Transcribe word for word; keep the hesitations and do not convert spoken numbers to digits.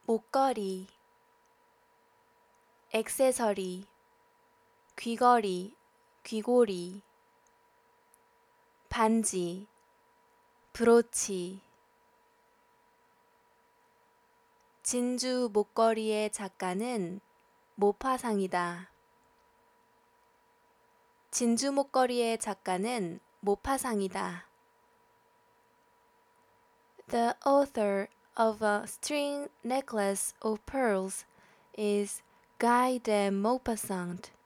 목걸이, 액세서리, 귀걸이, 귀고리, 반지, 브로치. 진주 목걸이의 작가는 모파상이다. 진주 목걸이의 작가는 모파상이다. The author of a string necklace of pearls is Guy de Maupassant.